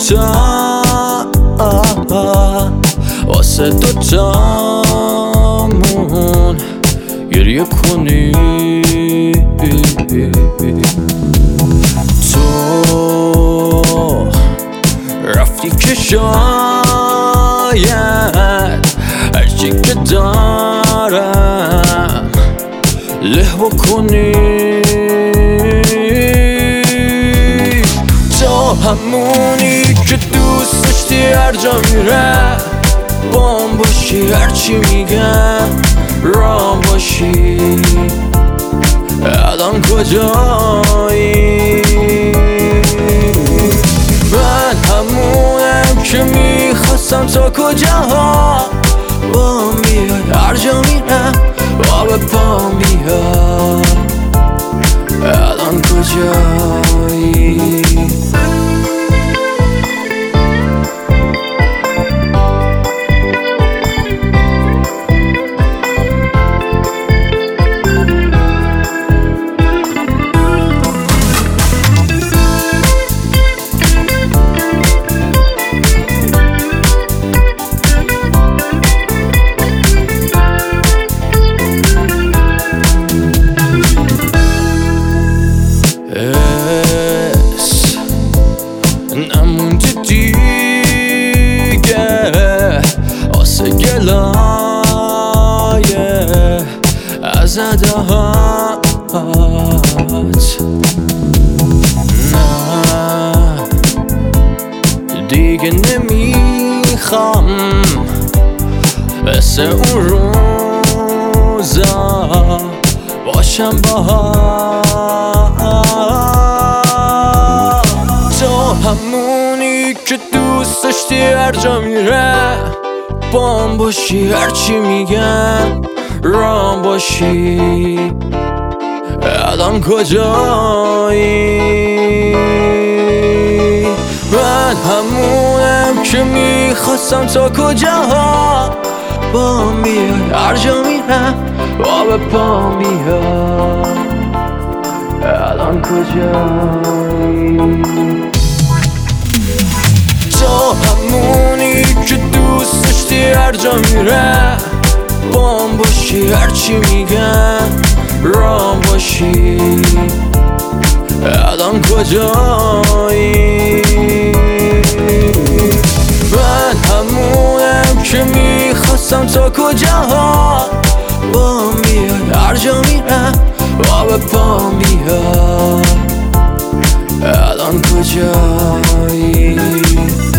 دوتا واسه دوتامون گریه کنی. تو رفتی که شاید هرچی که دارم له بکنی. تو همونی که دوست داشتی هر جا میرم بام باشی، هرچی میگم رام باشی. الان کجایی؟ من همونم که میخواستم تا کجاها با میاد، هر جا میرم آب پا میاد. الان کجایی؟ نمونده دیگه آسه گلای از عدهات. نه دیگه نمیخوام مثل اون روزا باشم باهات. تو همونی که دوست داشتی هر جا میره بام باشی، هرچی میگم رام باشی. الان کجایی؟ من همونم که میخواستم تا کجاها با میاد، هر جا میرم آب پا میاد. الان کجایی؟ تو همونی که دوست داشتی هر جا میره بام باشی، هرچی میگم رام باشی. الان کجایی؟ من همونم که میخواستم تا کجاها با میاد، هر جا میرم آب پا میاد. الان کجایی؟